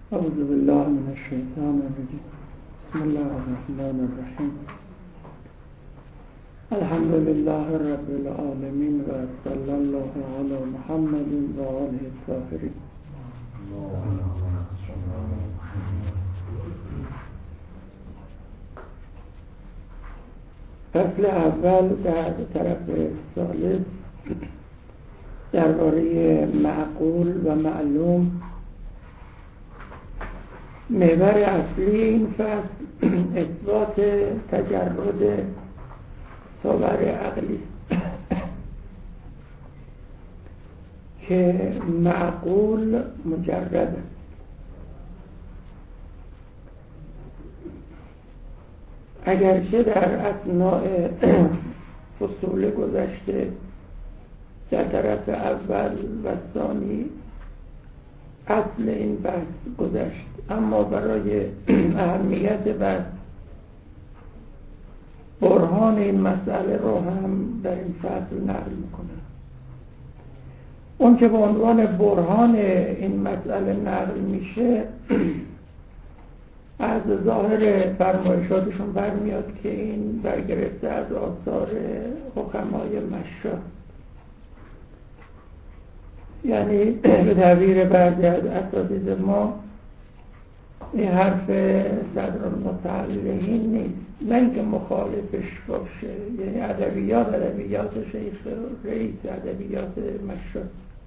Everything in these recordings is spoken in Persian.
اعوذ بالله من الشیطان الرجیم. بسم الله الرحمن الرحیم. الحمد لله رب العالمین و صلی الله علی محمد و آله الطاهرین. فصل اول در طرف ثالث درباره معقول و معلوم. محور اصلی این فصل اثبات تجرد صور عقلی که معقول مجرد است. اگرچه در اثناء فصول گذشته در طرف اول و ثانی اصل این بحث گذشت، اما برای اهمیت بحث برهان این مسئله رو هم در این فصل نقل میکنم. اون که به عنوان برهان این مسئله نقل میشه از ظاهر فرمایشاتشون برمیاد که این برگرفته از آثار حکمای مشا، یعنی به تعبیر بعضی از اساتید ما این حرف صدرالمتعلقین نیست، نه اینکه مخالفش باشه، یعنی ادبیات شیخ رئیس ادبیات مشا.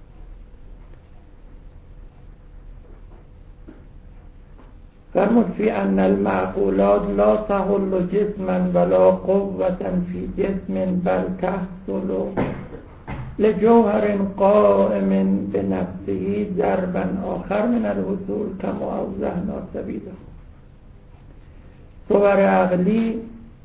فرمود فی ان المعقولات لا تحل جسما ولا قوة فی جسم بل تحصل لجوهر قائم بنفسه ضربا آخر من الوصول کما اوضحنا سبیله. صور عقلی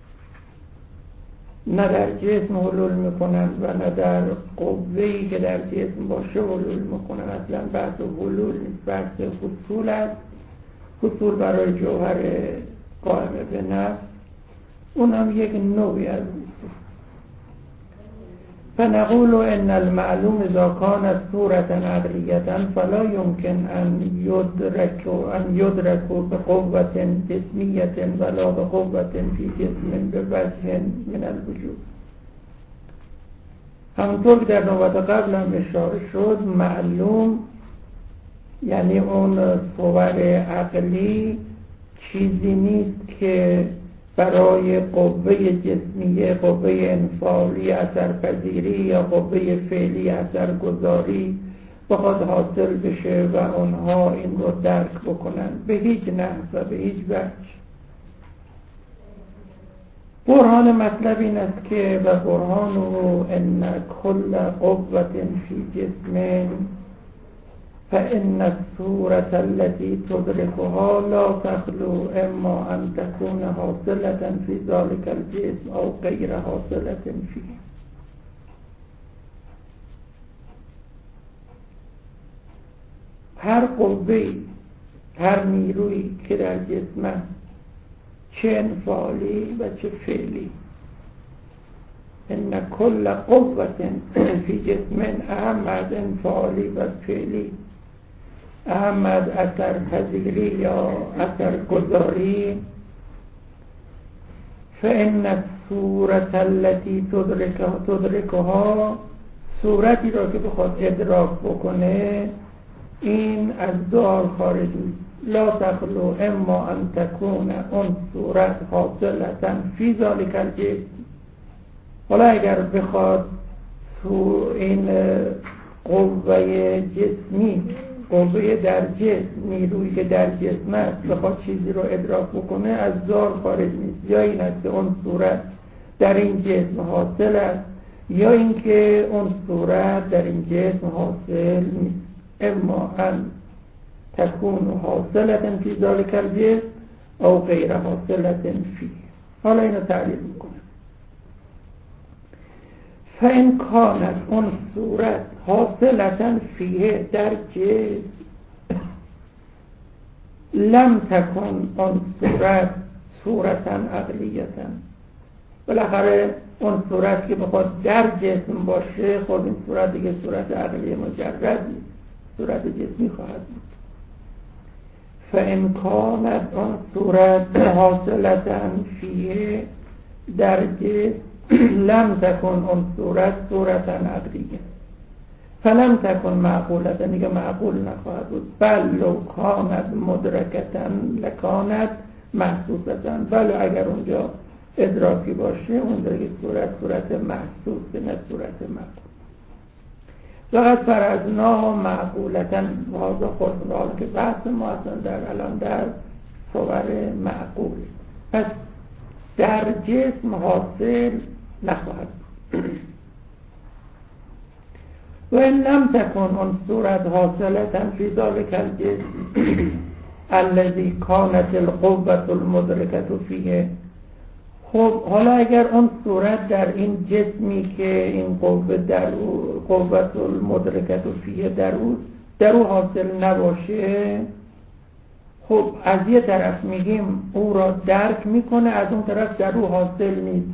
نه در جسم حلول میکنن و نه در قوه‌ای که در جسم باشه حلول میکنن. اصلا بحث حلول نیست، بحث حصول است. حصول برای جوهر قائم به نفس، اونم یک نوعی از حصول. فنقول ان المعلوم اذا كان صورة عقلية فلا يمكن ان يدرك بقوة جسمية ولا بقوة في جسم بوجه من الوجوه. همونطور که در نوبت قبل هم اشاره شد، معلوم یعنی اون صور عقلی چیزی نیست که برای قوه جسمیه، قوه انفعالی اثرپذیری یا قوه فعلی اثرگذاری بخواد حاصل بشه و اونها این رو درک بکنن، به هیچ نحو و به هیچ وجه. برهان مطلب این است که و برهانه ان کل قوة فی جسم فإن الصورة التي تدركها لا تخلو اما ان تكون حاصلة في ذلك الجسم او غیر حاصلة فيه. هر قوه‌ای، هر نیرویی که در جسم است، چه انفعالی و چه فعلی، ان کل قوة فی جسم، اهم از انفعالی و فعلی، اهم از اثرپذیری یا اثرگذاری، فإن الصورة التي تدركها، صورتی را که بخواد ادراک بکنه، این از دو خارج نیست. لا تخلو اما ان تكون اون صورت حاصلة فی ذلك الجسم. حالا اگر بخواد این قوه جسمی، قوه در جسم، نیرویی که در جسم است، بخواد چیزی رو ادراک بکنه، از ذال خارج نیست. یا این است که اون صورت در این جسم حاصل است، یا اینکه اون صورت در این جسم حاصل نیست. اما ان تكون حاصلة فی ذلك الجسم او غیر حاصلة فیه. حالا اینو تعریف میکنه. فإن كانت اون صورت حاصلة فیه، در جسم، لم تكن اون صورت صورتا عقلیتا. بالاخره اون صورت که بخواد در جسم باشه، خود این صورت دیگه صورت عقلی مجرد نیست، صورت جسمی خواهد بود. فإن کانت آن صورت حاصلتا فیه در جسم لم تکن آن صورتا عقلیه فلم تکن معقولتا، دیگه معقول نخواهد بود. بل لو کانت مدرکتا لکانت محسوستا، بله اگر اونجا ادراکی باشه اون دیگه صورت محسوس نه صورت معقول. فقط فرضناه معقولتا واضح خود حال که بحث ما اصلا در الان در صور معقول، پس در جسم حاصل نخواهد. و این لم تکن اون صورت حاصلتا فی ذلک الجسم الذی کانت القوة المدرکة فیه. خب حالا اگر اون صورت در این جسمی که این قوة المدرکة فیه در او حاصل نباشه، خب از یه طرف میگیم او را درک میکنه، از اون طرف در او حاصل نیست.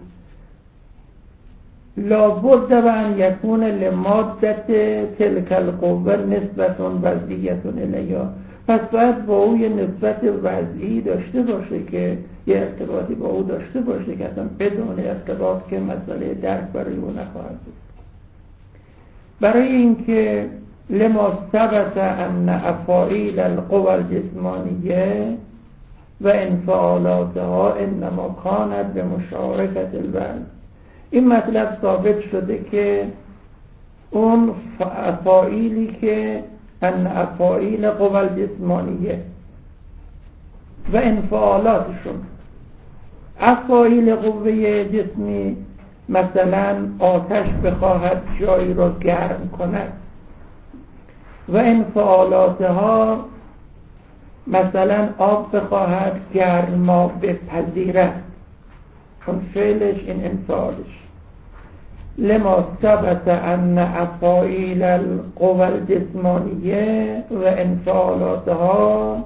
لابد و ان یکون لمادت تلک القوه نسبت وضعیت الیها، پس باید با او یه نسبت وضعی داشته باشه که یه ارتباطی با او داشته باشه که اصلا بدون ارتباط که مسئله درک برای او نخواهد بود. برای اینکه لما ثبت ان افاعیل القوى الجسمانیه و انفعالاتها انما کانت به مشارکت الوزن، این مطلب ثابت شده که اون افاعیلی که ان افاعیل قوى الجسمانیه و انفعالاتشون، افاعیل قوه جسمی مثلا آتش بخواهد جایی را گرم کند و انفعالاتها مثلا آب بخواهد گرما بپذیرد، چون فعلش این انفعالش. لما ثبت ان افاعیل القوى الجسمانیه و انفعالاتها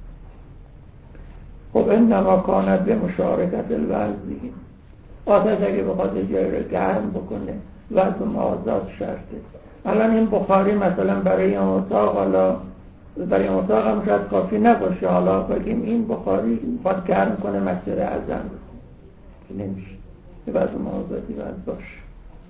خب انما کانت به مشارکت الوزن. آتش اگه بخواد جایی رو گرم بکنه وزن آزاد شرطه. الان این بخاری مثلا برای این اتاق، حالا برای این اتاق هم شاید کافی نباشه، حالا بگیم این بخاری باید گرم کنه مسجد اعظم، نمیشه، وزن آزادی باید باشه،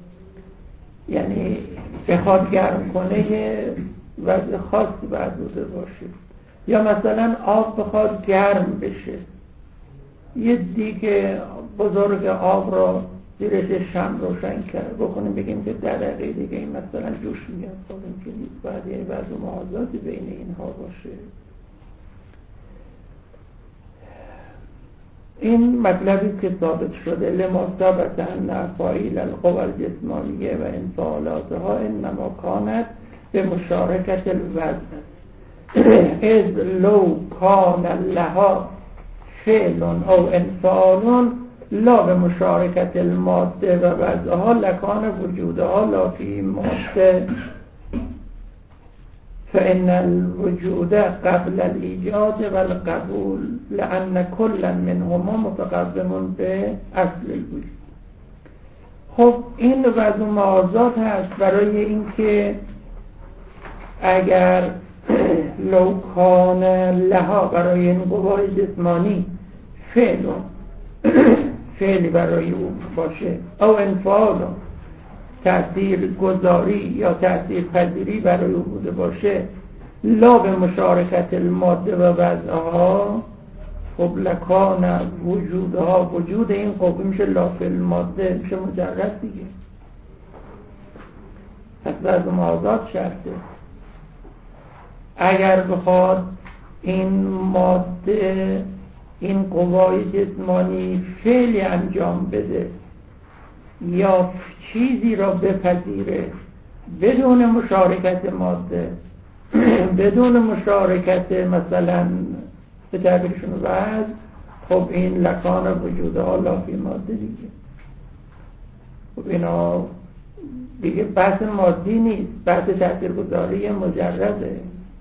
یعنی بخواد گرم کنه یه وضع خاصی باید بوده باشه. یا مثلا آب بخواد گرم بشه، یه دیگه بزرگ آب را زیرش شمع روشن کرد بکنیم بگیم که در دقیقه دیگه این مثلا جوش میاد، خب این که نیست، باید یه وضع موازاتی بین اینها باشه. این مطلبی که ثابت شده لما ثبت ان افاعیل القوى الجسمانیه و انفعالاتها انما کانت به مشارکت الوزن اذ لو کان لها فعل او انفعال لا به مشارکت الماده و وضعها لکان وجودها لا فی ماده فإن الوجود قبل الإيجاد والقبول لأن كل منهما متقدم به اصل الوجود. خب این وضع موازات هست برای اینکه اگر لو کان لها برای این قوای جسمانی فعلی برای او باشه او انفعال تأثیر گذاری یا تأثیر پذیری برای او بوده باشه لا به مشارکت الماده و وضعها، خب لکان وجودها، وجود این قوه میشه لا فی الماده، میشه مجرد دیگه، پس وضع موازات شرطه. اگر بخواد این ماده، این قوای جسمانی فعلی انجام بده یا چیزی را بپذیره بدون مشارکت ماده، بدون مشارکت مثلا به تعبیرشون وضع، خب این لکان وجودها لا فی ماده دیگه. خب اینا دیگه بحث مادی نیست، بحث تاثیرگذاری مجرده.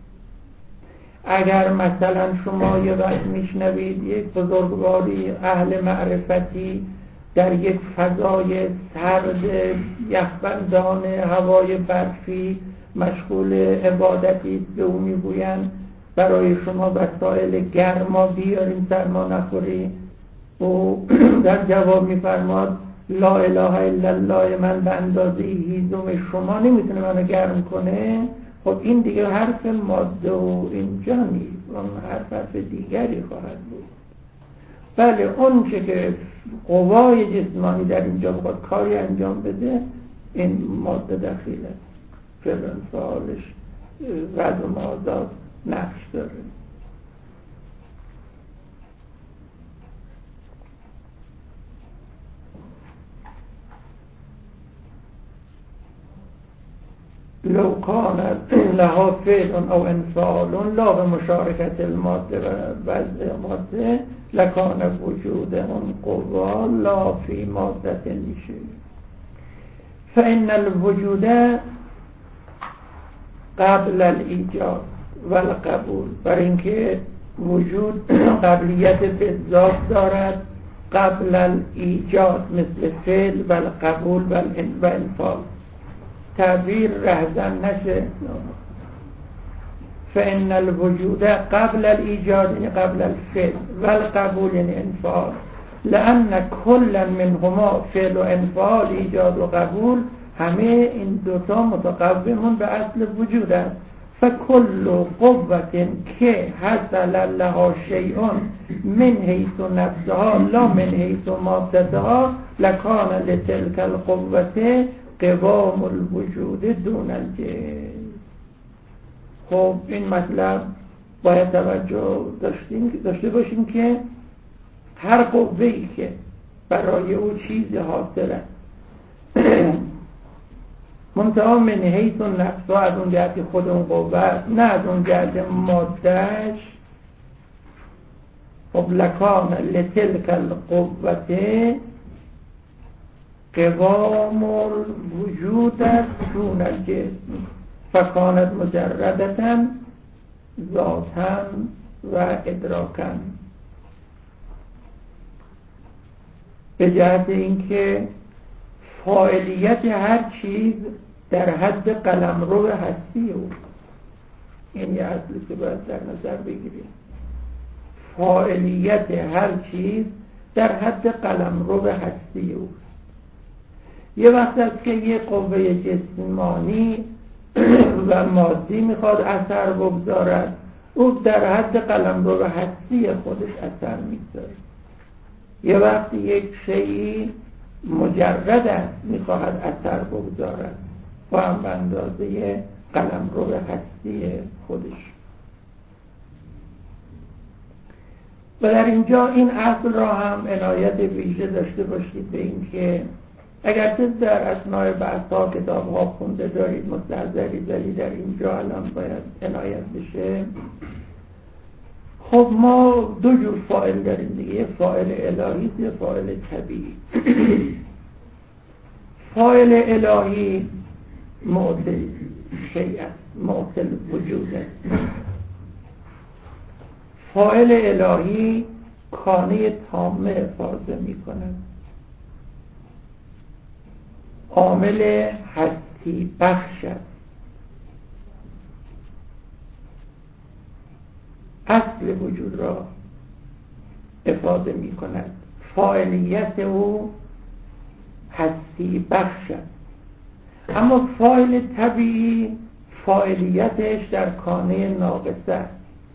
اگر مثلا شما یه وقت میشنوید یک بزرگواری اهل معرفتی در یک فضای سرد یخبندان هوای برفی مشغول عبادتی به او میگویند برای شما وسایل گرما بیاریم سرما نخوری؟ او در جواب میفرماد لا اله الا الله، من به اندازه هیزم شما نمیتونه منو گرم کنه. خب این دیگه حرف ماده و اینجا نیست، اون حرف دیگری خواهد بود. بله اون چه که قوای جسمانی در اینجا بخواد کاری انجام بده، این ماده دخیله، فعل انفعالش رد و مازاد نقش داره. لو کان لها فعل او انفعال لا به مشارکت الماده و وضع ماده لکان وجود اون قوا لا فی ماده میشه. فإن الوجود قبل الایجاد و القبول، برای اینکه وجود قبلیت به ذات دارد قبل الایجاد مثل فعل و القبول و انفعال. تعبیر رهزن نشه. فإن الوجود قبل الایجاد یعنی قبل الفعل و القبول یعنی انفعال، لأن كل منهما فعل و انفعال ایجاد و قبول همه این دوتا متقومون به اصل وجود است. فکل قوة که حصل لها شیء من حیث نفسها لا من حیث مادتها لکان لتلك القوة قوام الوجود دون الجسم. خب این مطلب باید توجه داشته باشیم که هر قوه‌ای که برای او چیز حاصل است منتها من حیث نفس از اون جهت خود اون قوه نه از اون جهت مادهش، خب لکان لتلک القوة قوام الوجود دون الجسم فکانت مجردتا ذاتا و ادراکا. به جهت اینکه فاعلیت هر چیز در حد قلمرو هستی او، این یه اصلی که باید در نظر بگیریم. فاعلیت هر چیز در حد قلمرو هستی او. یه وقت است که یه قوه جسمانی و مادی میخواد اثر بگذارد، او در حد قلمرو هستی خودش اثر میگذاره. یه وقت یک شیئی مجرد است میخواهد اثر بگذارد و هم به اندازه قلمرو هستی خودش. و در اینجا این اصل را هم عنایت ویژه داشته باشید به این که اگرچه در اثناء بحث‌ها کتاب‌ها خونده دارید مستحضرید، ولی در اینجا الان باید عنایت بشه. خب ما دو جور فاعل داریم دیگه، یه فاعل الهی یه فاعل طبیعی. فاعل الهی معطل شیء است، معطل وجود است. فاعل الهی کانه تامه افاضه می کند، عامل هستی بخش است، اصل وجود را افاضه می کند. فاعلیت او هستی بخش است. اما فاعل طبیعی فاعلیتش در کانه ناقصه است.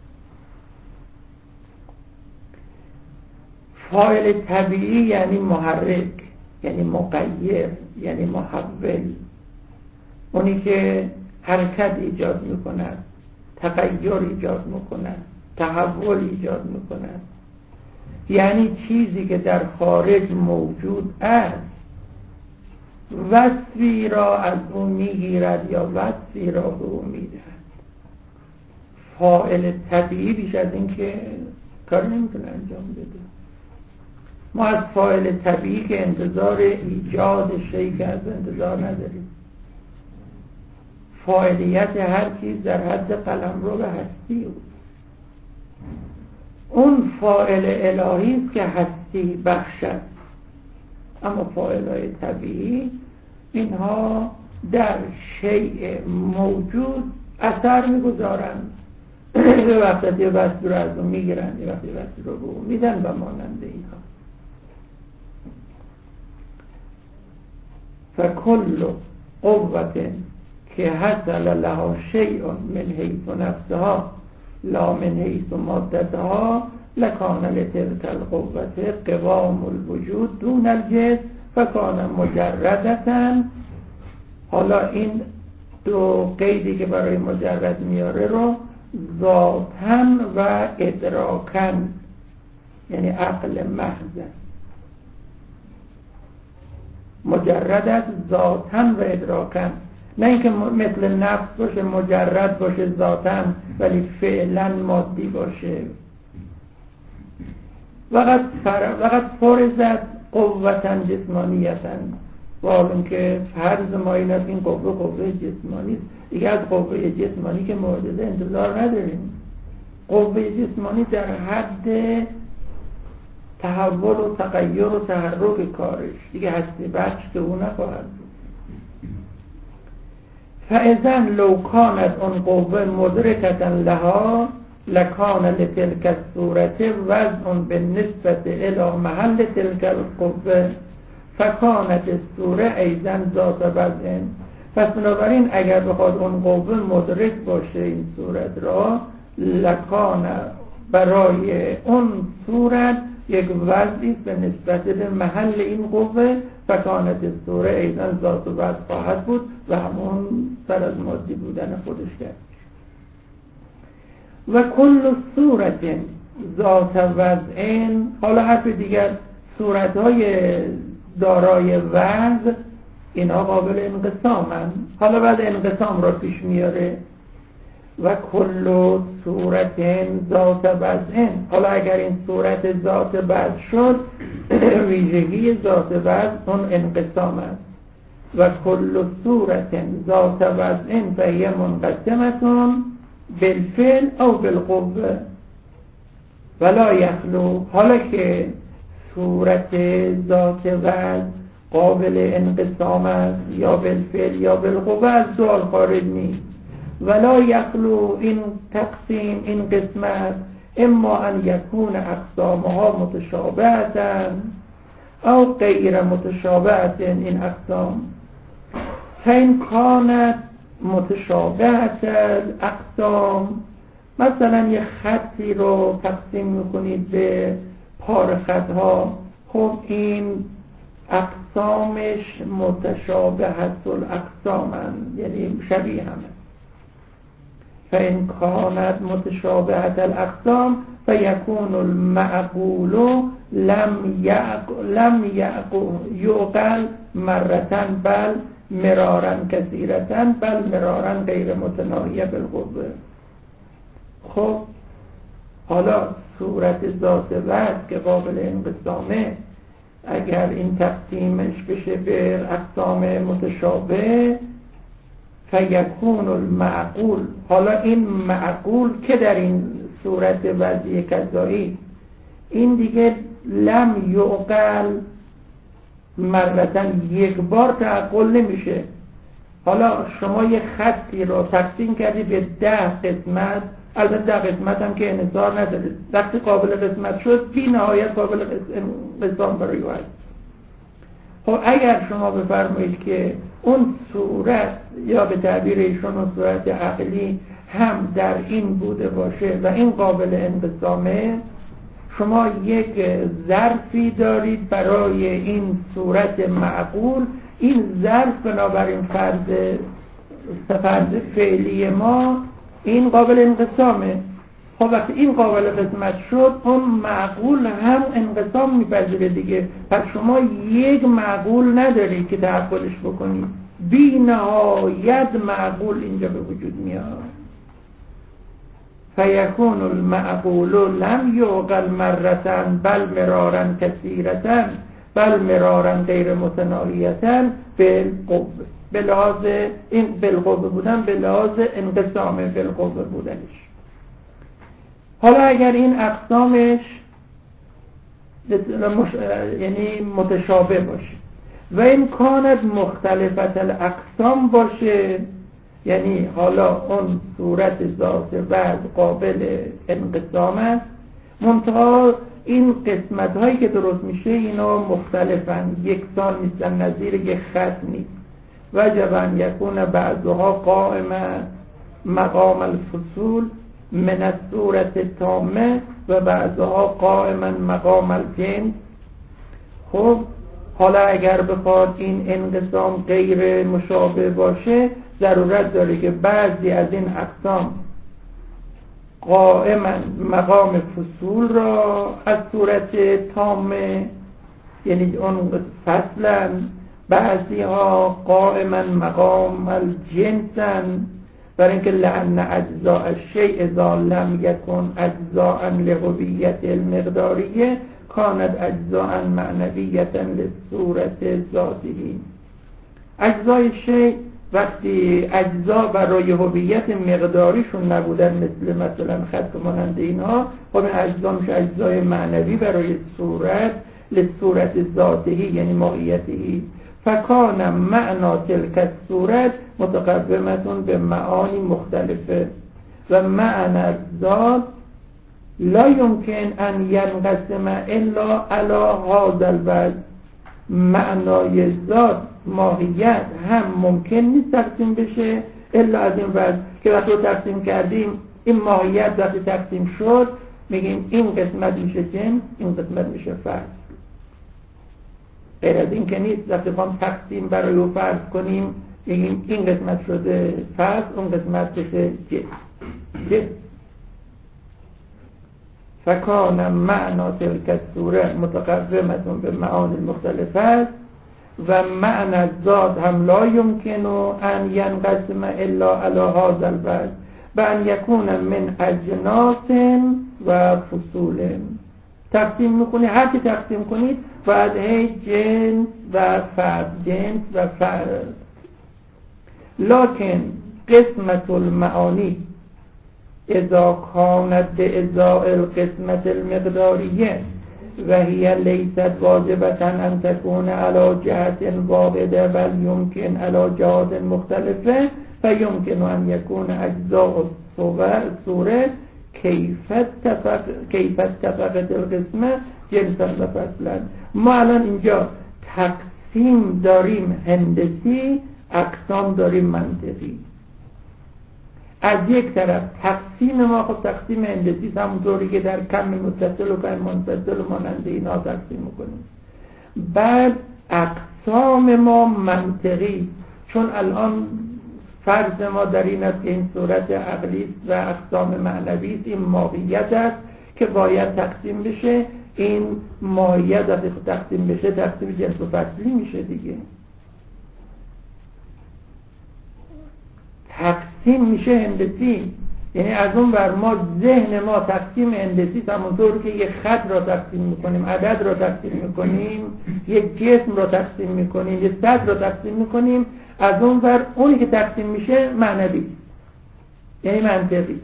فاعل طبیعی یعنی محرک، یعنی مغیر، یعنی محول، اونی که حرکت ایجاد میکند، تغییر ایجاد میکند، تحول ایجاد میکند. یعنی چیزی که در خارج موجود است وصفی را از او میگیرد یا وصفی را به او میدهد. فاعل طبیعی بیش از این که کار نمیتونه انجام بده. ما از فاعل طبیعی که انتظار ایجاد شیء که از انتظار نداریم. فاعلیت هر چیز در حد قلمرو و هستی او. اون فاعل الهی است که هستی بخشد. اما فاعل‌های طبیعی اینها در شیء موجود اثر می‌گذارند یه وقتی وقتی رو از اون میگیرن، یه وقتی رو به اون میدن و ماننده اینها. فکل قوت که حصل لها شیء من حیث نفسها لا من حیث مادتها لکان لتلک القوت قوام الوجود دون الجسم فکان مجردتا. حالا این دو قیدی که برای مجرد میاره رو ذاتاً و ادراکاً، یعنی عقل محض مجرد از ذاتاً و ادراکاً، نه اینکه مثل نفس باشه مجرد باشه ذاتاً ولی فعلاً مادی باشه. وقت فرضت قوتاً جسمانیتاً، واقعا اینکه فرض ما این است این قوه جسمانی است. دیگه از قوه جسمانی که معجزه انتظار نداریم. قوه جسمانی در حد تحول و تغییر و تحرک کارش دیگه هستی بخش که او نخواهد بود. فاذن لو کانت اون قوه مدرکتا لها لکان لتلک الصورت وضع بالنسبت الى محل تلک القوه فکانت الصوره ایزن ذات وضع. پس بنابراین اگر بخواد اون قوه مدرک باشه این صورت را، لکان برای اون صورت یک وضعی به نسبت به محل این قوه، فکانت الصوره ایزن ذات وضع خواهد بود و همون سر از مادی بودن خودش کرد. و کل صورت ذات وضعین، حالا حرف دیگر صورتهای دارای وضع اینا قابل انقسامن. حالا بعد انقسام را پیش میاره و کل صورت ذات وضعین. حالا اگر این صورت ذات وضع شد ویژگی ذات وضع اون انقسام است. و کل صورت ذات وضعین فهی منقسمتون بالفعل او بالقوه ولا یخلو. حالا که صورت ذات وضع قابل انقسام است یا بالفعل یا بالقوه از سوال خارج نیست. ولا یخلو این تقسیم این قسمت اما ان یکون اقسامها متشابهتا او غیر متشابهتا. این اقسام فإن کانت متشابهت اقسام، مثلا یه خطی رو تقسیم میکنید به پاره خطها، خب این اقسامش متشابهت الاقسام هست، یعنی شبیه همه. فإن كانت متشابهة الأقسام فيكون المعقول لم يعقل مرة بل مرارا كثيرة بل مرارا غير متناهية بالقوة. خب حالا صورت ذات وضع که قابل انقسامه، اگر این تقسیمش بشه به اقسام متشابه فیکون المعقول، حالا این معقول که در این صورت وضعی کذایی این دیگه لم یعقل مرتن، یک بار تعقل نمیشه. حالا شما یه خطی رو تقسیم کردی به 10 قسمت، البته 10 قسمت هم که انحصار نداره، وقتی قابل قسمت شد بی نهایت قابل قسم برای هست. خب اگر شما بفرمایید که اون صورت یا به تعبیر ایشون اون صورت عقلی هم در این بوده باشه و این قابل انقسامه، شما یک ظرفی دارید برای این صورت معقول، این ظرف بنابراین فرض فعلی ما این قابل انقسامه. خب وقتی این قابل قسمت شد اون معقول هم انقسام میپذیره دیگه، پس شما یک معقول ندارید که تعقلش بکنید، بی نهایت معقول اینجا به وجود میاد. فیکون المعقول لم یعقل مرة بل مرارا کثیرة بل مرارا غیر متناهیة بالقوه، به لحاظ این بالقوه بودن به لحاظ انقسام بالقوه بودنش. حالا اگر این اقسامش یعنی متشابه باشه و این کانت مختلفت الاقسام باشه، یعنی حالا اون صورت ذات وضع قابل انقسام است، منتها این قسمت هایی که درست میشه اینا مختلفن، یکسان نیستن، نظیر یک خط نیست. وجب ان یکون بعضها قائما مقام الفصول من الصورت التامه و بعضها قائما مقام الجنس. خب حالا اگر بخواد این انقسام غیر مشابه باشه، ضرورت داره که بعضی از این اقسام قائما مقام فصول را از صورت تامه، یعنی اون فصلا، بعضی ها قائما مقام الجنسن، برای اینکه لأن اجزاء الشیء اذا لم یکن اجزاء لهویت المقداریه کانت اجزاء معنویة لصورت ذاته. اجزای شیء وقتی اجزا برای هویت مقداریشون نبودن، مثلا خط مانند اینها، خب این اجزا میشه اجزای معنوی برای صورت لصورت ذاته، یعنی ماهیته. فکان معنا تلک الصورت متقومتون به معانی مختلفه و معنی الذات لا يمكن ان ينقسم الا على هذا الوجه. معنای ذات، ماهیت هم ممکن نیست تقسیم بشه الا از این وجه که وقتی رو تقسیم کردیم، این ماهیت وقتی تقسیم شد میگیم این قسمت میشه جنس، این قسمت میشه فرد. غیر از این که نیست وقتی بخوام تقسیم برای او فرض کنیم میگیم این قسمت شده فرد، اون قسمت بشه جنس. فکان معنا تلک الصوره متقومتون به معانی مختلفه و معنی الذات هم لا یمکن ان ینقسم الا علی هذا الوجه بان یکون من اجناس و فصول. تقسیم میکنی، هر که تقسیم کنید باید هی جنس و فرد، جنس و فرد. لکن قسمت المعانی اذا كانت بإزاء القسمة المقدارية وهي ليست واجبة أن تكون على جهة واحدة بل يمكن على جهات مختلفة فيمكن أن يكون أجزاء الصورة كيف اتفقت القسمة جنسا و فصلا. ما الان اینجا تقسیم داریم هندسی، اقسام داریم منطقی. از یک طرف تقسیم ما خب تقسیم هندسی همونطوری که در کم متصل و کم منفصل و مانند اینا تقسیم میکنیم. بعد اقسام ما منطقی، چون الان فرض ما در این است که این صورت عقلی است و اقسام معنوی است، این ماهیت است که باید تقسیم بشه. این ماهیت وقتی تقسیم بشه تقسیم جنس و فصلی میشه دیگه. تقسیم میشه هندسی، یعنی از اون بر ما ذهن ما تقسیم هندسی همونطور که یک خط را تقسیم میکنیم، عدد را تقسیم میکنیم، یک جسم را تقسیم میکنیم، یک سطح را تقسیم میکنیم، از اون بر اونی که تقسیم میشه معنوی، یعنی منطقی.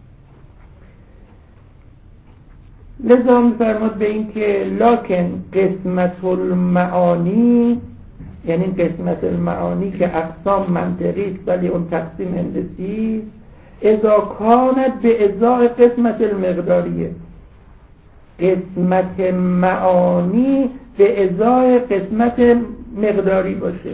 لذا میفرماد به این که لکن قسمت المعانی، یعنی قسمت المعانی که اقسام منطقی است ولی اون تقسیم هندسی، اذا کانت به ازای قسمت المقداریه، قسمت معانی به ازای قسمت مقداری باشه.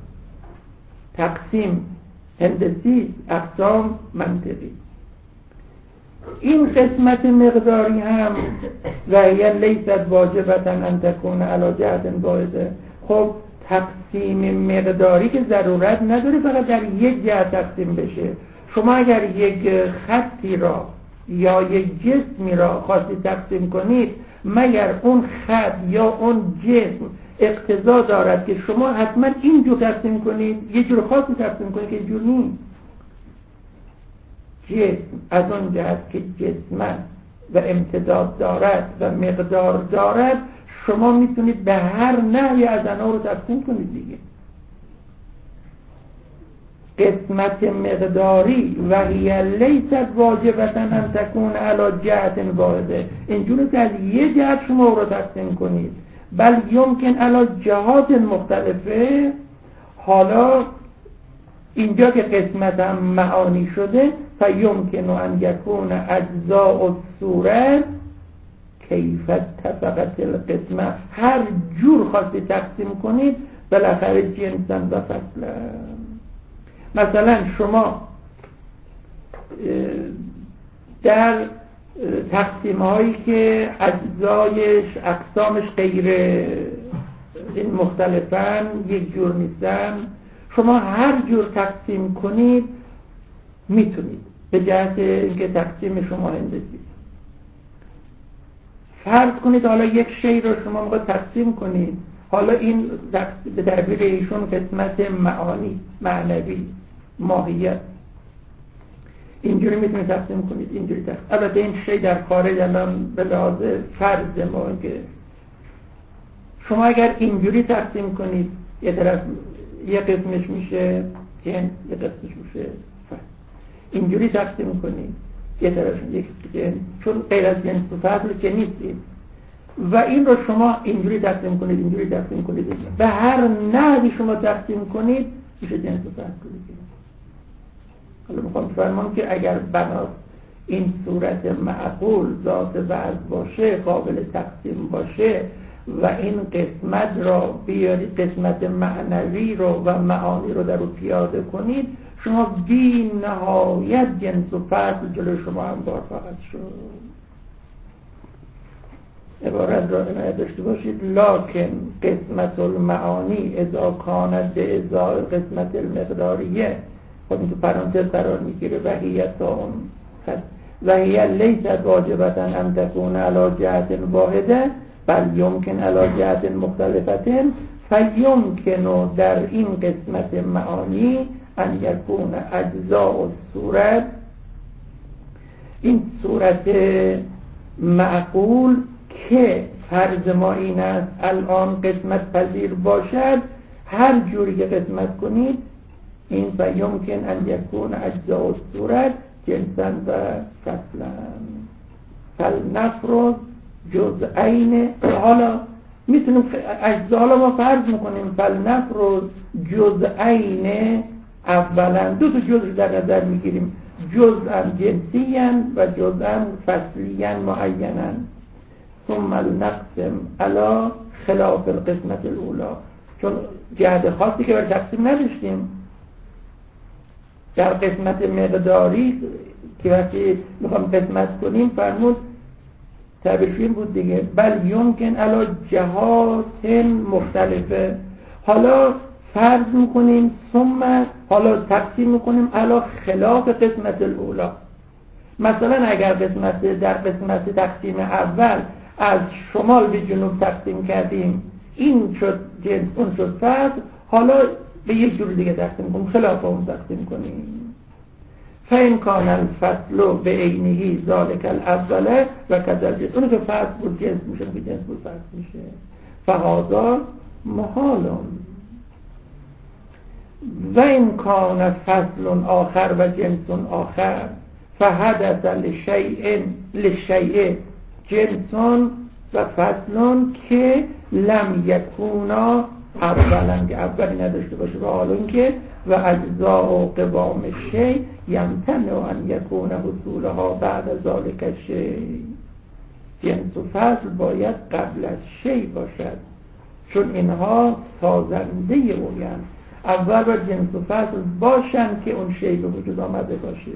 تقسیم هندسی، اقسام منطقی. این قسمت مقداری هم و هی لیست واجبتا ان تکون علی جهت واحده. خب تقسیم مقداری که ضرورت نداره فقط در یک جهت تقسیم بشه. شما اگر یک خطی را یا یک جسمی را خواستید تقسیم کنید، مگر اون خط یا اون جسم اقتضا دارد که شما حتما اینجور تقسیم کنید، یه جور خاصی تقسیم کنید که اینجور نیست. جسم از اون جهت که جسم و امتداد دارد و مقدار دارد، شما میتونید به هر نحوی از آنها رو تقسیم کنید دیگه. قسمت مقداری و هی لیست واجبتا ان تکون علی جهت واحده، اینجوری که از یه جهت شما رو تقسیم کنید، بل یمکن علی جهات مختلفه. حالا اینجا که قسمت هم معانی شده فیمکن ان یکون اجزاء الصورت کیف اتفقت القسمه، هر جور خواستی تقسیم کنید بالاخره جنسا و فصلا. مثلا شما در تقسیم هایی که اجزایش اقسامش غیر این مختلفن، یک جور نیستن، شما هر جور تقسیم کنید میتونید به جهت اینکه تقسیم شما هندسی. فرض کنید حالا یک شی رو شما موقع تقسیم کنید، حالا این به تعبیر ایشون قسمت معانی، معنوی، ماهیت، اینجوری میتونید تقسیم کنید، اینجوری تقسیم. البته این شی در خارج الان به لحاظ فرض ما که شما اگر اینجوری تقسیم کنید، یه طرف یه قسمش میشه جنس، یه قسمش میشه فرد. اینجوری تقسیم کنید یه طرف یک جنس، چون غیر از جنس و فرد که نیستید، و این رو شما اینجوری تقسیم کنید، اینجوری تقسیم کنید، به هر نحوی شما تقسیم کنید میشه جنس و فرد کنید. حالا میخوام فرمان که اگر بنا این صورت معقول ذات وضع باشه، قابل تقسیم باشه و این قسمت را بیارید، قسمت معنوی رو و معانی رو در رو پیاده کنید، شما بی نهایت جنس و فصل جلوی شما انبار خواهد شد. عبارت را عنایت داشته باشید: لکن قسمت المعانی اذا کانت به ازای قسمت المقداریه، خود این تو پرانتز قرار میگیره، و هی لیست واجبتا ان تكون علی جهت واحده بل یمکن علی جهت مختلفه، فیمکن در این قسمت معانی ان یکون اجزاء الصورت، این صورت معقول که فرض ما این است الان قسمت پذیر باشد، هر جوری که قسمت کنید این فیمکن ان یکون اجزاء الصورت جنسا و فصلا فلنفرض جزئین. حالا میتونیم اجزا رو ما فرض میکنیم فلنفرض جزئین، اولا دو تا جزء در نظر میگیریم، جزءا جنسیا و جزءا فصلیا معینا، ثم نقسم علی خلاف القسمت الاولی، چون جهت خاصی که بر تقسیم نداشتیم در قسمت مقداری که وقتی میخوام قسمت کنیم فرمود تعبیرشون بود دیگه، بل یمکن علی جهات مختلفه. حالا فرض میکنیم ثم حالا تقسیم میکنیم علی خلاف قسمت الاولی. مثلا اگر در قسمت تقسیم اول از شمال به جنوب تقسیم کردیم، این شد جنس اون شد فرد، حالا به یک جور دیگه تقسیم کنیم، خلاف اون تقسیم کنیم. فإن كان الفصل بعینه ذلك الاول و كذلك، اون که فصل بود جنس میشه که جنس بود فصل میشه، فهذا محال. و این کان فصل آخر و جنس آخر فحدث للشیء جنس و فصل که لم یکونا اولا، که اولی نداشته باشه، و حالا اینکه و اجزاء و قوام شی یمتنع ان یکون حصولها بعد ذالک شی، جنس و فصل باید قبل از شی باشد، چون اینها سازنده اویند. اول باید جنس و فصل باشن که اون شی به وجود آمده باشه.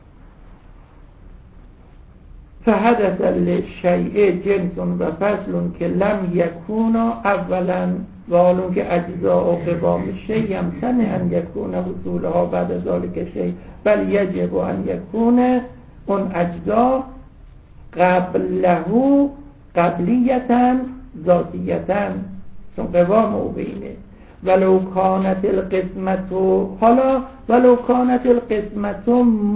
فحدث للشیء جنس و فصل که لم یکونا اولا، و حالون که اجزاء و قوام شی یمتنع ان یکون حصولها بعد ذالک شی، بل یجب ان یکون اون اجزا قبله قبلیتا ذاتیتا، چون قوام او بینه. ولو کانت القسمت، حالا ولو کانت القسمت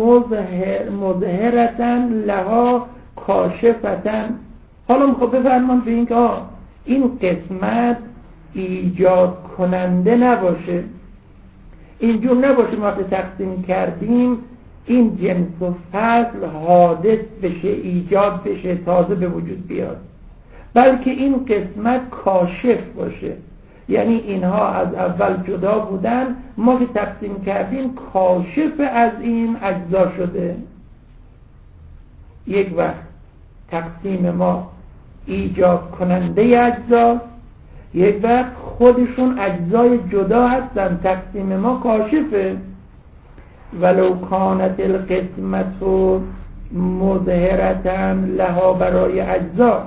مظهرتا لها کاشفتا، حالا میخواد بفرمان به این که این قسمت ایجاد کننده نباشه، اینجور نباشه ما که تقسیم کردیم این جنس و فصل حادث بشه، ایجاد بشه، تازه به وجود بیاد، بلکه این قسمت کاشف باشه، یعنی اینها از اول جدا بودن، ما که تقسیم کردیم کاشف از این اجزا شده. یک وقت تقسیم ما ایجاد کننده اجزا، یک وقت خودشون اجزای جدا هستن، تقسیم ما کاشفه. ولو کانت القسمت مظهرة لها برای اجزا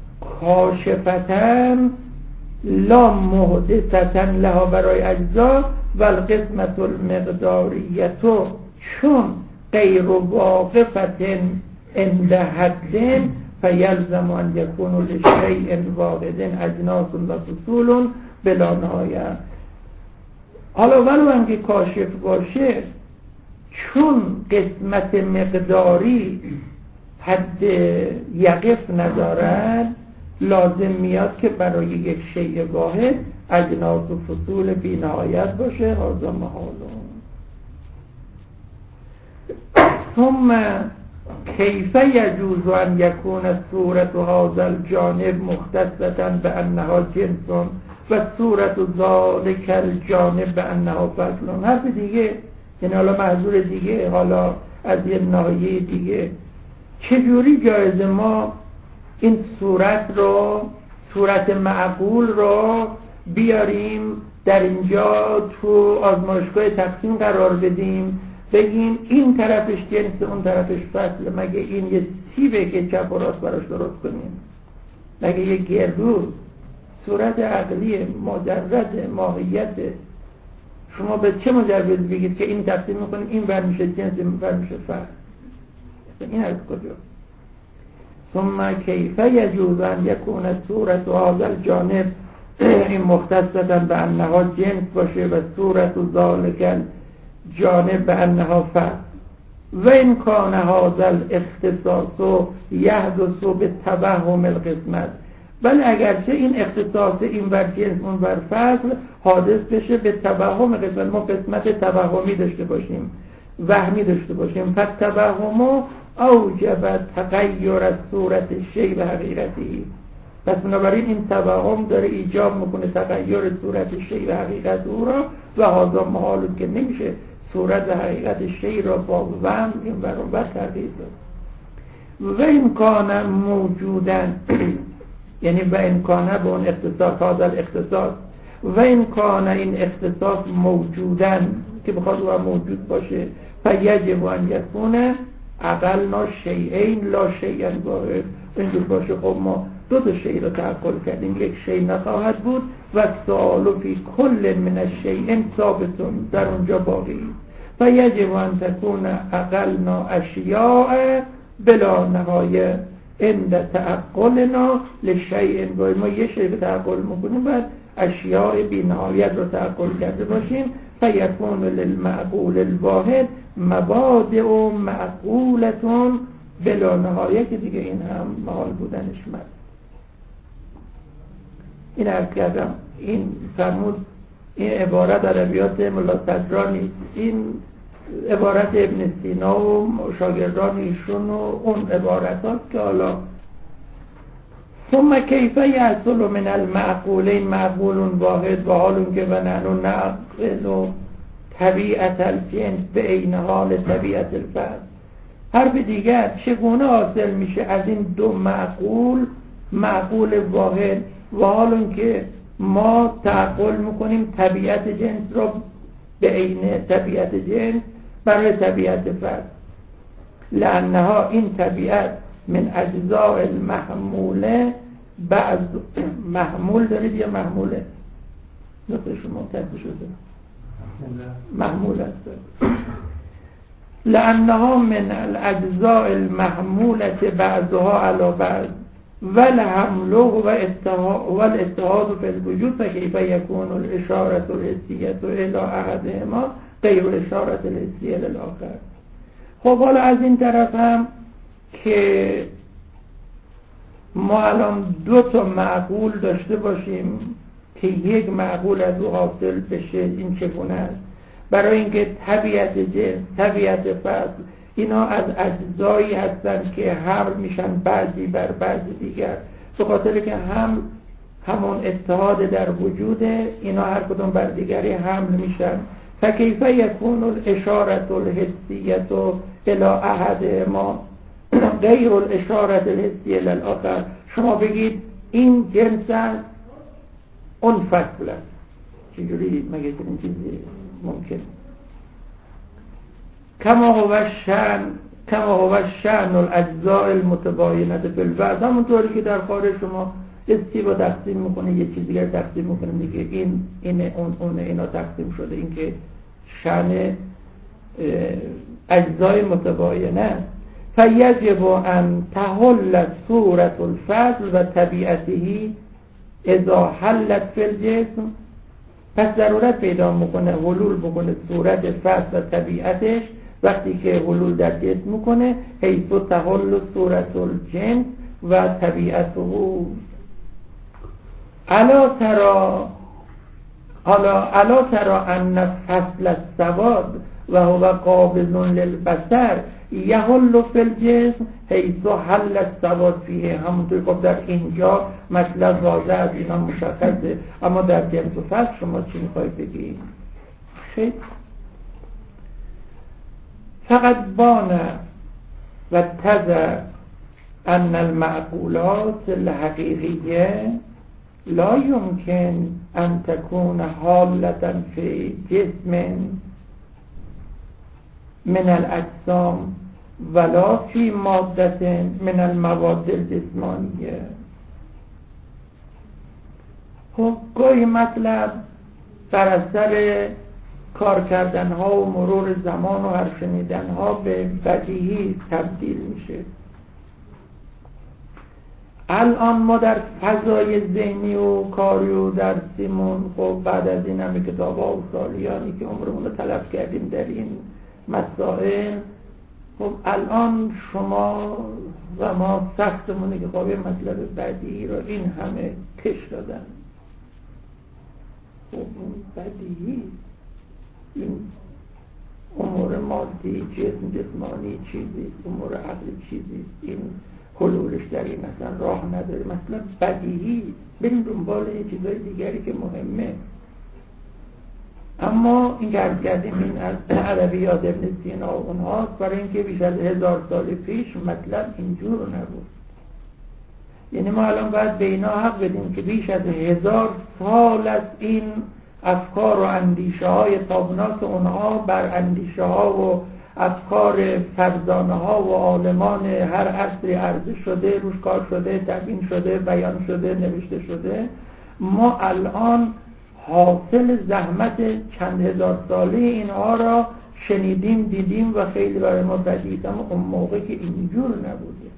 کاشفة لا محدثة لها برای اجزا و القسمت المقداریه چون غیر واقفة عند حد فیلزم ان یکون لشیء واحد اجناس و فصول بلا نهایه. حالا ولو اینکه کاشف باشه، چون قسمت مقداری حد یقف ندارد، لازم میاد که برای یک شیء واحد اجناس و فصول بی نهایت باشه. هذا محال. ثم کیف یجوز ان یکون صورت هذا الجانب مختصة بانها جنس و صورت ذلک الجانب بانها فصل. حرف دیگه، یعنی حالا معذور دیگه، حالا از یه ناحیه دیگه، چجوری جایز ما این صورت معقول رو بیاریم در اینجا تو آزمایشگاه تقسیم قرار بدیم، بگیم این طرفش جنس اون طرفش فصل؟ مگه این یه سیبه که چپ و راست براش درست کنیم؟ مگه یه گردو صورت عقلی مجرد ماهیت؟ شما به چه مجرد بگید که این تقسیم میکنیم این ور میشه جنس این ور میشه فصل؟ این از کجا؟ ثم کیف یجوز ان یکون صورت هذا الجانب این مختصة بانها جنس باشه و صورت ذلک جانب به انها فصل و این کان هذا الاختصاص یحدث به توهم القسمت. بل اگرچه این اختصاص این ور جنس اون ور فصل حادث بشه به توهم قسمت، ما قسمت توهمی داشته باشیم، وهمی داشته باشیم، پس توهم اوجب تغییر صورت شیء و حقیقتی. پس بنابراین این توهم داره ایجاب میکنه تغییر صورت شیء و حقیقت او را و هذا محال، که نمیشه صورت و حقیقت شیء را با وهم این برابر تغییر داد. و امکان موجودن یعنی و امکانه به اون اختصاص، هذا الاختصاص و امکانه این اختصاص موجودن که بخواد او موجود باشه، فیجب ان یکون اقلنا شیئین لا شیئا واحد. اینجور باشه خب ما دو تا شیء رو تعقل کردیم، یک شیء نخواهد بود و سؤال فی کل من الشیئین ثابتون، در اونجا باقی. فیجب ان تکون اقلنا اشیاء بلا نهایه عند تعقلنا لشیء واحد. ما یه شیء رو تعقل میکنیم، بعد اشیاء بی نهایت رو تعقل کرده باشیم. فیکون للمعقول الواحد مبادئ معقولتون بلا نهایه، که دیگه این هم محال بودنش من. این عرض کردم، این فرمود این عبارت ادبیات ملا صدرا نیست، این عبارت ابن سینا و شاگردان ایشون و اون عبارتات که حالا ثم کیف یحصل من المعقولین معقول واحد و حال که و نحن نعقل طبیعت الجنس به عین حال طبیعت الفرد. حرف دیگر چگونه حاصل میشه از این دو معقول واحد و حال که ما تعقل میکنیم طبیعت جنس رو به عین طبیعت جنس برای طبیعت فرد، لانها این طبیعت من اجزاء المحموله بعض محمول دارید یا محموله؟ نقطه شما تحت شده محمول است. لانها من الاجزاء المحموله بعضها علی بعض والحمل والاتحاد فی الوجود فکیف یکون الاشاره الحسیه الی احدهما غیر الاشاره الحسیه للآخر. خب حالا از این طرف هم که ما الان دو تا معقول داشته باشیم که یک معقول از او حاصل بشه، این چگونه است؟ برای اینکه طبیعت جنس، طبیعت فصل اینا از اجزایی هستن که حمل میشن بعضی بر بعضی دیگر، به خاطر که همون اتحاد در وجود اینا هر کدوم بر دیگری حمل میشن. فکیف یکون الاشاره الحسیه الی احد ما غیر الاشاره الحسیه الی الاخر. شما بگید این جنس است اون فصل است، چجوری مگه این چیزی ممکن؟ کما هو الشأن الاجزاء المتباینه بالبعض، همونطوری که در خارج شما استیوا تقسیم میکنه یه چیز دیگر تقسیم میکنه میگه اینه اونه اینا تقسیم شده. این که شأن اجزای متباینه. فیجب ان تحل صورت الفضل و طبیعته اذا حلت فی الجسم، پس ضرورت پیدا میکنه حلول بکنه صورت فضل و طبیعتش وقتی که حلول در جسم میکنه، حیث تحل صورت الجنس و طبیعته. الا ترى ان فصل السواد و هو قابض للبصر یحل فی الجسم حیث حل السواد فیه. همونطور خب در اینجا مطلب واضح از اینا مشخصه، اما در جنس و فصل شما چی میخواید بگید؟ خیلی فقط بان و تذر ان المعقولات الحقیقیه لا يمكن ان تكون حالة في جسم من الاجسام ولا في مادة من المواد الجسمانیه. خب گاهی مطلب بر اثر کار کردن ها و مرور زمان و حرف شنیدن ها به بدیهی تبدیل میشه. الان ما در فضای ذهنی و کاری و درسیمون خب بعد از این همه کتاب ها و سالیانی که عمرمون رو تلف کردیم در این مسائل، خب الان شما و ما سختمونه که خب یه مطلب بدیهی رو این همه کش دادن. خب اون بدیهی این امور مادی جسمانی چیزی، امور عقلی چیزی، این حلولش در این اصلا راه نداره، مثلا بدیهی. بریم دنبال یه چیزای دیگری که مهمه. اما این که عرض کردیم این ادبیات ابن سینا و اونهاست، برای اینکه بیش از 1000 سال پیش مطلب اینجور نبود. یعنی ما الان باید به اینا حق بدیم که بیش از 1000 سال از این افکار و اندیشه های تابناک اونها بر اندیشه ها و افکار فرزانه ها و عالمان هر عصری عرضه شده، روش کار شده، تبیین شده، بیان شده، نوشته شده. ما الان حاصل زحمت چند هزار ساله اینها را شنیدیم، دیدیم و خیلی برای ما بدید. اما اون موقع که اینجور نبوده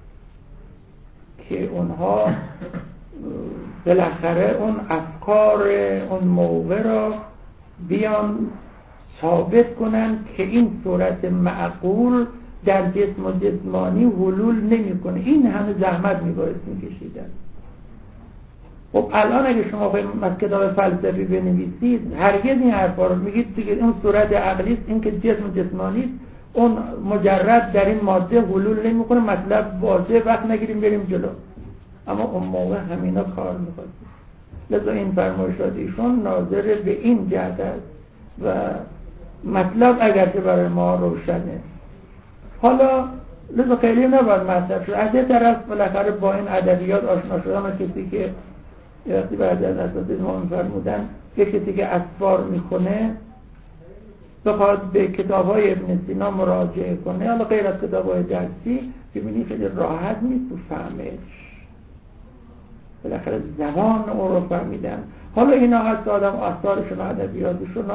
که اونها بالاخره اون افکار اون موقع را بیان ثابت کنن که این صورت معقول در جسم و جسمانی حلول نمیکنه. این همه زحمت میباید میکشیدن. خب الان اگه شما از کتاب فلسفی بنویسید هرگز این حرفا رو میگید دیگه اون صورت عقلی است، این که جسم و جسمانی است، اون مجرد در این ماده حلول نمیکنه، مطلب واضحه، وقت نگیریم بریم جلو. اما اون موقع همینا کار میخواد. لذا این فرمایشات ایشون ناظر به این جهت است و مطلب اگرچه برای ما روشنه. حالا لذا خیلی نباید مطلب شد. از یه طرف بالاخره با این ادبیات آشنا شدن و کسی که وقتی بعد از اساتید ما میفرمودن که کسی که اسفار میکنه بخواد به کتاب‌های ابن سینا مراجعه کنه، حالا غیر از کتاب‌های درسی، ببینی خیلی راحت نیست تو فهمش. بالاخره زبان اون رو فهمیدن. حالا اینا هست آدم آثارشون و ادبیاتشون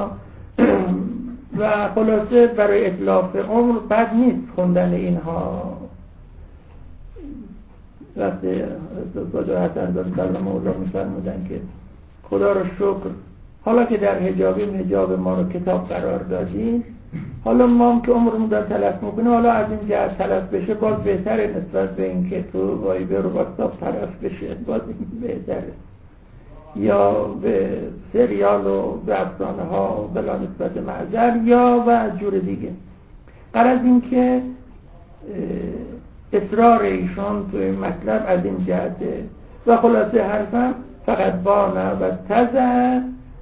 و خلاصه برای اتلاف عمر بد نیست خوندن اینها. وقتی استاد حسن دارم سلام الله میفرمودن که خدا رو شکر حالا که در حجاب ما رو کتاب قرار دادی، حالا ما هم که عمرمون دار تلف میکنیم، حالا از این جهت تلف بشه باز بهتره نسبت به این که تو وایبر و واتساپ تلف بشه، باز بهتره. یا به سریال و به افسانه ها بلا نسبت معذر یا و جور دیگه. غرض این که اصرار ایشون توی مطلب از این جهته و خلاصه حرفم فقط بانه و تزه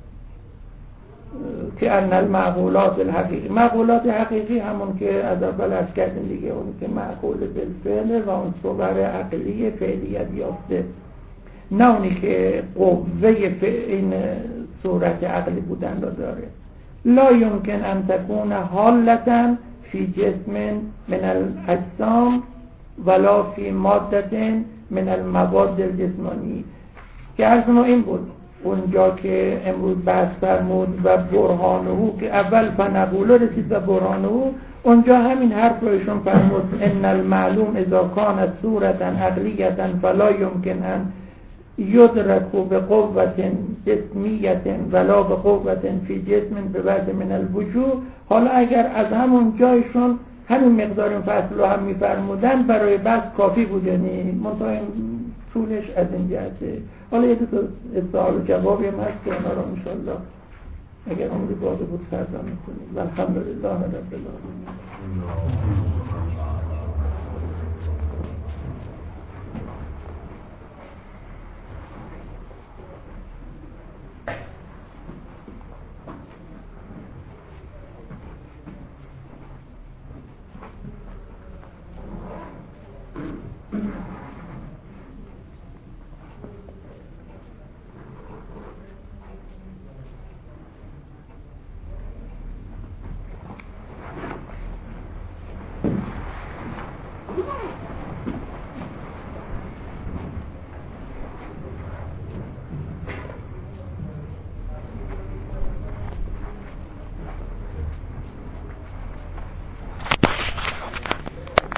که ان المعقولات الحقیقی، معقولات حقیقی همون که از اول عرض کردیم دیگه، اون که معقول بالفعل و اون صور عقلی فعلیت یافته، نه اونی که قوه این صورت عقلی بودن را داره. لا یمکن ان تکون حالتا فی جسم من الاجسام ولا فی ماده من المواد الجسمانی، که عرض ما این بود اونجا که امروز بحث فرمود و برهانه که اول فنقوله رسید و برهانه، اونجا همین حرف رو ایشون فرمود ان المعلوم اذا کانت صورتا عقلیتا فلا یمکن ان یدرک بقوة جسمیت ولا بقوة فی جسم ببعض من الوجوه. حالا اگر از همون جایشون همین مقدار این فصل رو هم میفرمودن برای بحث کافی بود، یعنی منطقه طولش از این جهته. حالا یه دو سوال و جوابی هم هست که اونا رو انشاءالله اگر عمری باقی بود فردا میکنیم. والحمدلله رب العالمین.